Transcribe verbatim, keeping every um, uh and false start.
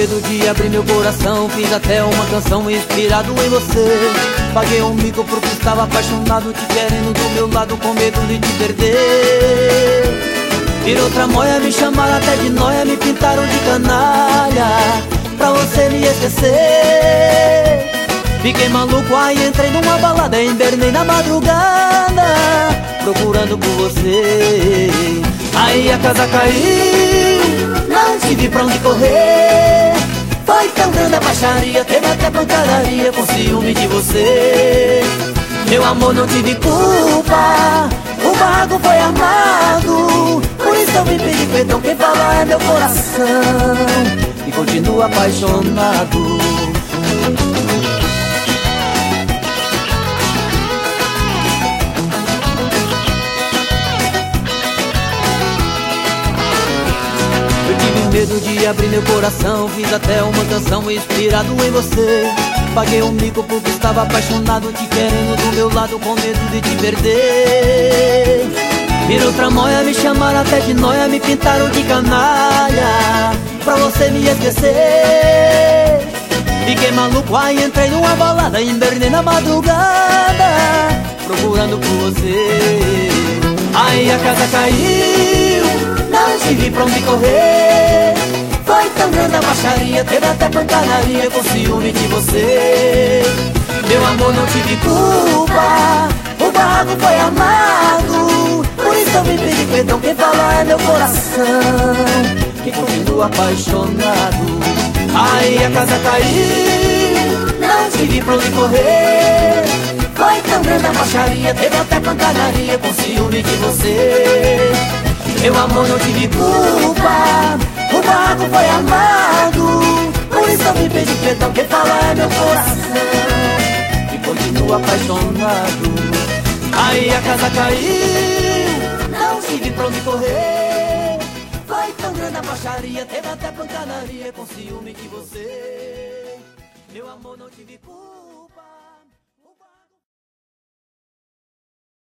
medo de abrir meu coração, fiz até uma canção inspirado em você. Paguei um mico porque estava apaixonado, te querendo do meu lado com medo de te perder. Virou tramóia, me chamaram até de nóia, me pintaram de canalha pra você me esquecer. Fiquei maluco, aí entrei numa balada, invernei na madrugada procurando por você. Aí a casa caiu, não tive pra onde correr. Foi tão grande a baixaria, teve até pancadaria com ciúme de você. Meu amor, não tive culpa, o barraco foi armado, por isso eu vim pedir perdão. Quem fala é meu coração, e continua apaixonado. Eu tive medo de abrir meu coração, fiz até uma canção inspirado em você. Paguei um mico porque estava apaixonado, te querendo do meu lado com medo de te perder. Virou tramóia, me chamaram até de nóia, me pintaram de canalha pra você me esquecer. Fiquei maluco, aí entrei numa balada, invernei na madrugada procurando por você. Aí a casa caiu, não tive pra onde correr. Foi tão grande a baixaria, teve até pancadaria com ciúme de você. Meu amor, não tive culpa, o barraco foi armado, por isso eu vim pedir perdão. Quem fala é meu coração, que continua apaixonado. Aí a casa caiu, não tive pra onde correr. Foi tão grande a baixaria, teve até pancadaria com ciúme de você. Meu amor, não tive culpa, o barraco foi armado, por isso eu vim pedir perdão. Quem fala é meu coração, que continua apaixonado. Aí a casa caiu, não tive pra onde correr. Foi tão grande a baixaria, teve até pancadaria com ciúme de você. Meu amor, não tive culpa.